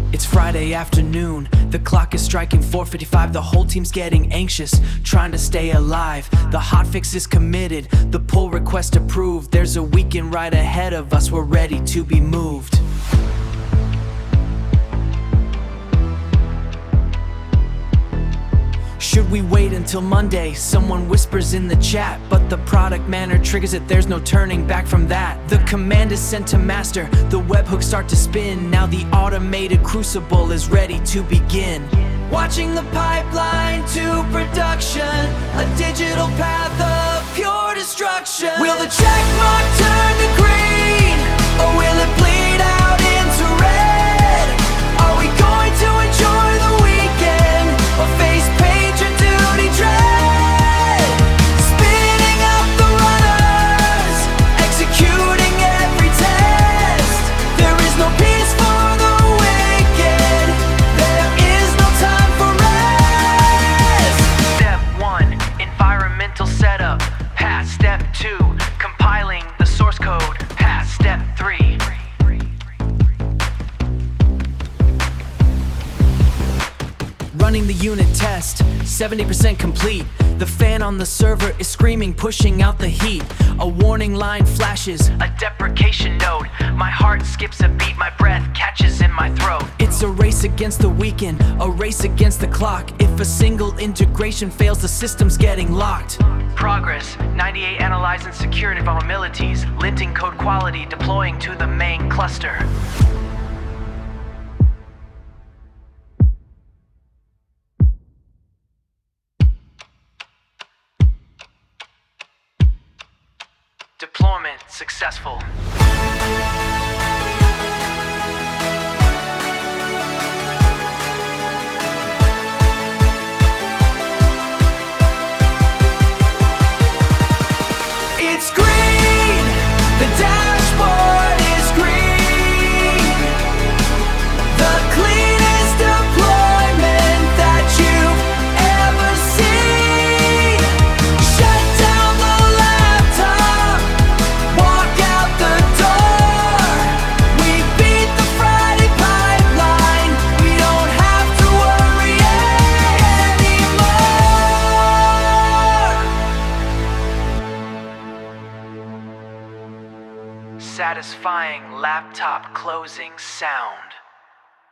It's Friday afternoon, the clock is striking 4:55. The whole team's getting anxious, trying to stay alive. The hotfix is committed, the pull request approved. There's a weekend right ahead of us, we're ready to be moved. Should we wait until Monday? Someone whispers in the chat, but the product manner triggers it, there's no turning back from that. The command is sent to master, the webhooks start to spin. Now the automated crucible is ready to begin. Watching the pipeline to production, a digital path of pure destruction. Will the check mark turn to green, or will it bleed out into red? Are we going to enjoy the weekend, or face pager duty dread? Spinning up the runners, executing every test. There is no peace for the wicked, there is no time for rest. Step 1, environmental setup. Past step 2, compiling the source code. Past step 3. Running the unit test, 70% complete. The fan on the server is screaming, pushing out the heat. A warning line flashes, a deprecation note. My heart skips a beat, my breath catches in my throat. It's a race against the weekend, a race against the clock. If a single integration fails, the system's getting locked. Progress, 98 analyzing security vulnerabilities. Linting code quality, deploying to the main cluster. Deployment successful. It's green! The dashboard is green! The cleanest deployment that you've ever seen! Shut down the laptop! Walk out the door! We beat the Friday pipeline! We don't have to worry anymore! Satisfying laptop closing sound.